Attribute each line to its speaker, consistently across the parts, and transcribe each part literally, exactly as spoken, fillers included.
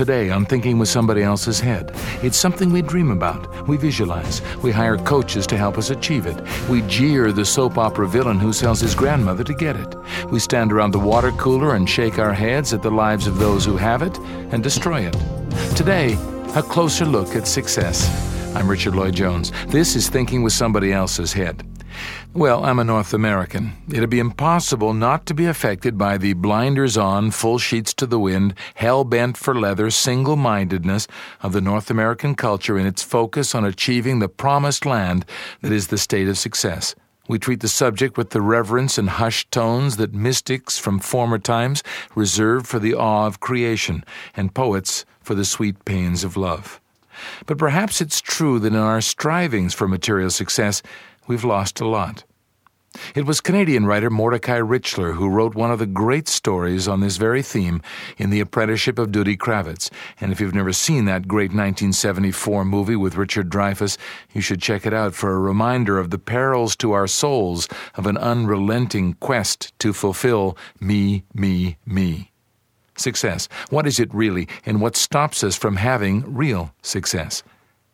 Speaker 1: today on Thinking with Somebody Else's Head. It's something we dream about, we visualize, we hire coaches to help us achieve it. We jeer the soap opera villain who sells his grandmother to get it. We stand around the water cooler and shake our heads at the lives of those who have it and destroy it. Today, a closer look at success. I'm Richard Lloyd Jones. This is Thinking with Somebody Else's Head. Well, I'm a North American. It'd be impossible not to be affected by the blinders-on, full sheets to the wind, hell-bent for leather single-mindedness of the North American culture in its focus on achieving the promised land that is the state of success. We treat the subject with the reverence and hushed tones that mystics from former times reserved for the awe of creation, and poets for the sweet pains of love. But perhaps it's true that in our strivings for material success, we've lost a lot. It was Canadian writer Mordecai Richler who wrote one of the great stories on this very theme in The Apprenticeship of Duty Kravitz. And if you've never seen that great nineteen seventy-four movie with Richard Dreyfuss, you should check it out for a reminder of the perils to our souls of an unrelenting quest to fulfill me, me, me. Success. What is it really, and what stops us from having real success?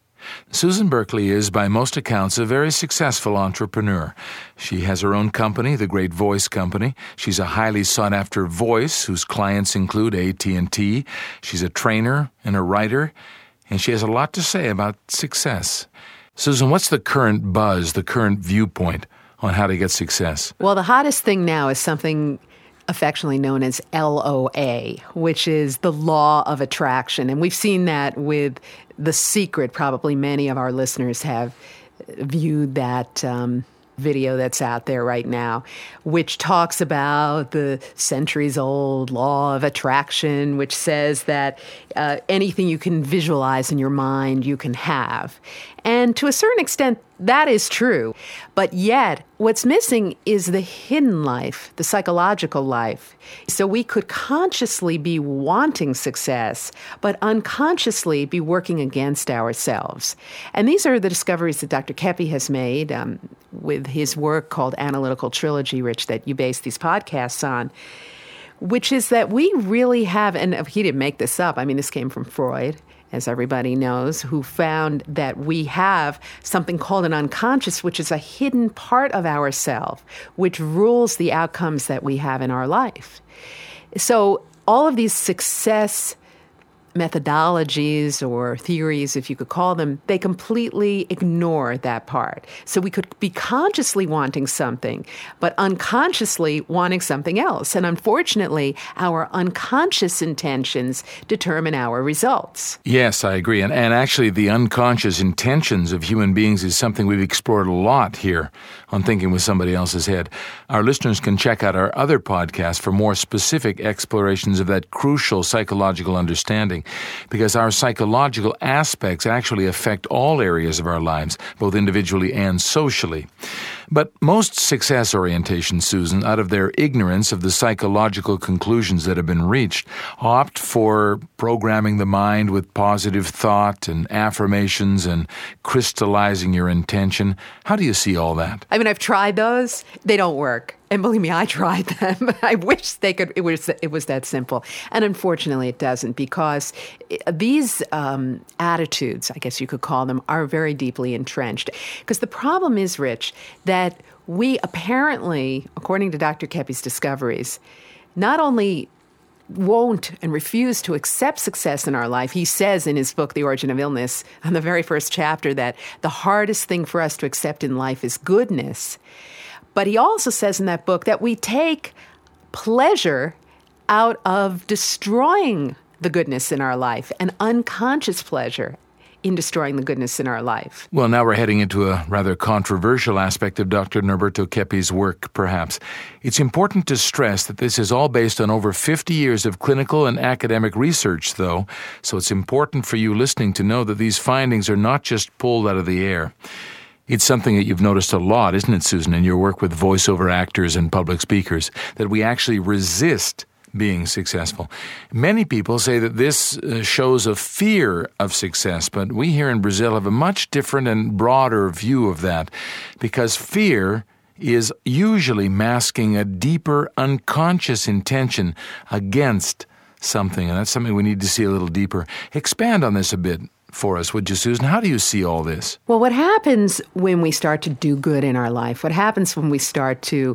Speaker 1: Susan Berkley is, by most accounts, a very successful entrepreneur. She has her own company, the Great Voice Company. She's a highly sought-after voice whose clients include A T and T. She's a trainer and a writer, and she has a lot to say about success. Susan, what's the current buzz, the current viewpoint on how to get success?
Speaker 2: Well, the hottest thing now is something affectionately known as L O A, which is the law of attraction. And we've seen that with The Secret. Probably many of our listeners have viewed that um, video that's out there right now, which talks about the centuries-old law of attraction, which says that uh, anything you can visualize in your mind, you can have. And to a certain extent, that is true. But yet, what's missing is the hidden life, the psychological life. So we could consciously be wanting success, but unconsciously be working against ourselves. And these are the discoveries that Doctor Kepi has made um, with his work called Analytical Trilogy, Rich, that you base these podcasts on, which is that we really have, and he didn't make this up, I mean, this came from Freud, as everybody knows, who found that we have something called an unconscious, which is a hidden part of ourself, which rules the outcomes that we have in our life. So all of these success methodologies or theories, if you could call them, they completely ignore that part. So we could be consciously wanting something, but unconsciously wanting something else. And unfortunately, our unconscious intentions determine our results.
Speaker 1: Yes, I agree. And, and actually, the unconscious intentions of human beings is something we've explored a lot here on Thinking with Somebody Else's Head. Our listeners can check out our other podcast for more specific explorations of that crucial psychological understanding, because our psychological aspects actually affect all areas of our lives, both individually and socially. But most success orientations, Susan, out of their ignorance of the psychological conclusions that have been reached, opt for programming the mind with positive thought and affirmations and crystallizing your intention. How do you see all that?
Speaker 2: I mean, I've tried those. They don't work. And believe me, I tried them. I wish they could. It was it was that simple. And unfortunately, it doesn't, because these um, attitudes, I guess you could call them, are very deeply entrenched. Because the problem is, Rich, that we apparently, according to Doctor Kepi's discoveries, not only won't and refuse to accept success in our life. He says in his book, The Origin of Illness, on the very first chapter, that the hardest thing for us to accept in life is goodness. But he also says in that book that we take pleasure out of destroying the goodness in our life, an unconscious pleasure in destroying the goodness in our life.
Speaker 1: Well, now we're heading into a rather controversial aspect of Doctor Norberto Kepi's work, perhaps. It's important to stress that this is all based on over fifty years of clinical and academic research, though, so it's important for you listening to know that these findings are not just pulled out of the air. It's something that you've noticed a lot, isn't it, Susan, in your work with voiceover actors and public speakers, that we actually resist being successful. Many people say that this uh, shows a fear of success, but we here in Brazil have a much different and broader view of that, because fear is usually masking a deeper unconscious intention against something, and that's something we need to see a little deeper. Expand on this a bit for us, would you, Susan? How do you see all this?
Speaker 2: Well, what happens when we start to do good in our life, what happens when we start to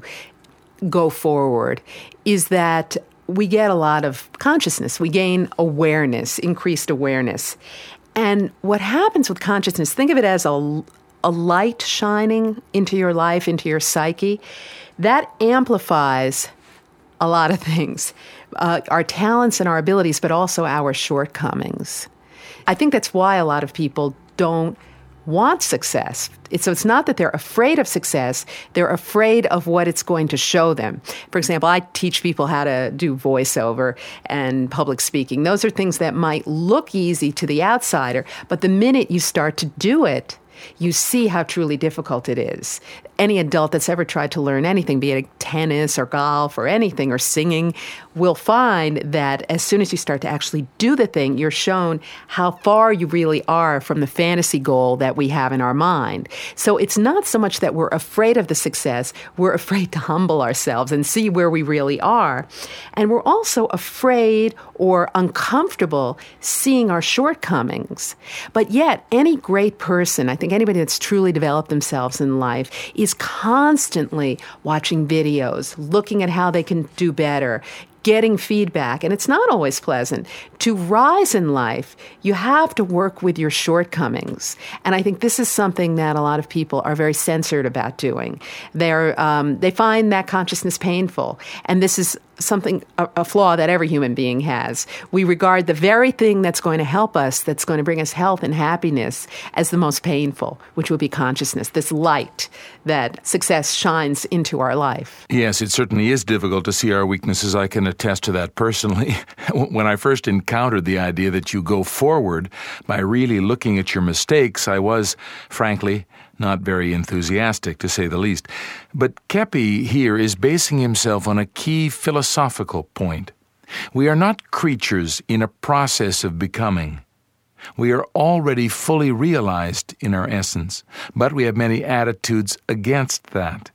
Speaker 2: go forward, is that we get a lot of consciousness. We gain awareness, increased awareness. And what happens with consciousness, think of it as a, a light shining into your life, into your psyche. That amplifies a lot of things, uh, our talents and our abilities, but also our shortcomings. I think that's why a lot of people don't want success. It's, so it's not that they're afraid of success, they're afraid of what it's going to show them. For example, I teach people how to do voiceover and public speaking. Those are things that might look easy to the outsider, but the minute you start to do it, you see how truly difficult it is. Any adult that's ever tried to learn anything, be it tennis or golf or anything or singing, will find that as soon as you start to actually do the thing, you're shown how far you really are from the fantasy goal that we have in our mind. So it's not so much that we're afraid of the success, we're afraid to humble ourselves and see where we really are. And we're also afraid or uncomfortable seeing our shortcomings. But yet, any great person, I think anybody that's truly developed themselves in life, is constantly watching videos, looking at how they can do better, getting feedback, and it's not always pleasant. To rise in life, you have to work with your shortcomings. And I think this is something that a lot of people are very censored about doing. They're, um, they find that consciousness painful. And this is something, a, a flaw that every human being has. We regard the very thing that's going to help us, that's going to bring us health and happiness, as the most painful, which would be consciousness, this light that success shines into our life.
Speaker 1: Yes, it certainly is difficult to see our weaknesses. I can attest to that personally. When I first encountered the idea that you go forward by really looking at your mistakes, I was, frankly, not very enthusiastic, to say the least. But Kepi here is basing himself on a key philosophical point. We are not creatures in a process of becoming. We are already fully realized in our essence, but we have many attitudes against that.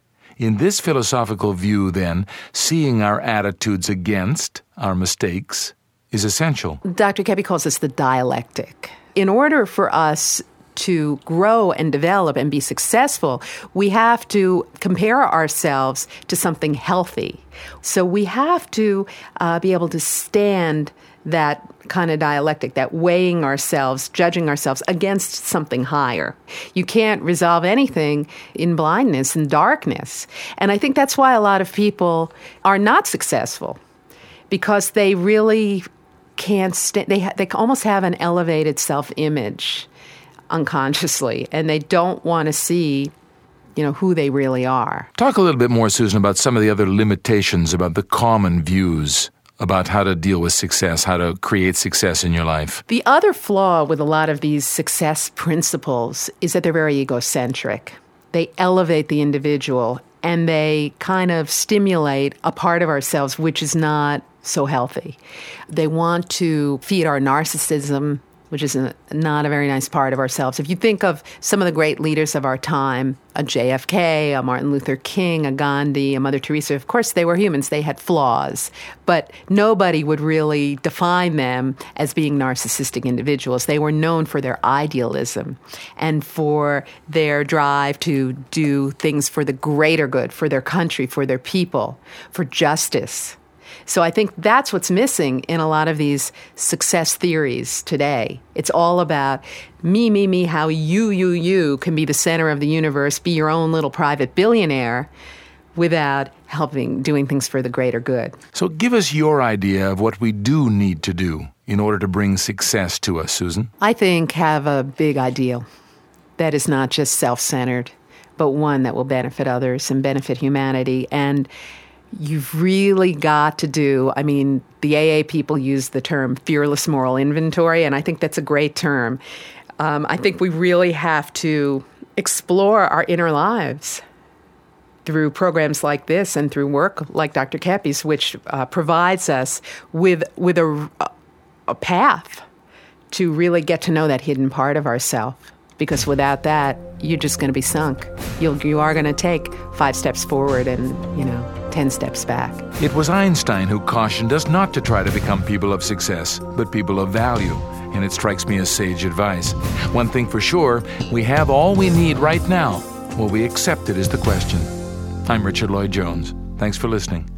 Speaker 1: In this philosophical view, then, seeing our attitudes against our mistakes is essential.
Speaker 2: Doctor Kepi calls this the dialectic. In order for us to grow and develop and be successful, we have to compare ourselves to something healthy. So we have to uh, be able to stand that kind of dialectic, that weighing ourselves, judging ourselves against something higher. You can't resolve anything in blindness and darkness. And I think that's why a lot of people are not successful, because they really can't stand, they, ha- they almost have an elevated self-image unconsciously, and they don't want to see, you know, who they really are.
Speaker 1: Talk a little bit more, Susan, about some of the other limitations, about the common views about how to deal with success, how to create success in your life.
Speaker 2: The other flaw with a lot of these success principles is that they're very egocentric. They elevate the individual, and they kind of stimulate a part of ourselves which is not so healthy. They want to feed our narcissism, which is a, not a very nice part of ourselves. If you think of some of the great leaders of our time, a J F K, a Martin Luther King, a Gandhi, a Mother Teresa, of course they were humans, they had flaws, but nobody would really define them as being narcissistic individuals. They were known for their idealism and for their drive to do things for the greater good, for their country, for their people, for justice. So I think that's what's missing in a lot of these success theories today. It's all about me, me, me, how you, you, you can be the center of the universe, be your own little private billionaire without helping, doing things for the greater good.
Speaker 1: So give us your idea of what we do need to do in order to bring success to us, Susan.
Speaker 2: I think have a big ideal that is not just self-centered, but one that will benefit others and benefit humanity. And you've really got to do, I mean, the A A people use the term fearless moral inventory, and I think that's a great term. Um, I think we really have to explore our inner lives through programs like this and through work like Doctor Kepi's, which uh, provides us with with a, a path to really get to know that hidden part of ourselves. Because without that, you're just going to be sunk. You'll, you are going to take five steps forward and, you know, ten steps back.
Speaker 1: It was Einstein who cautioned us not to try to become people of success, but people of value. And it strikes me as sage advice. One thing for sure, we have all we need right now. Will we accept it is the question. I'm Richard Lloyd Jones. Thanks for listening.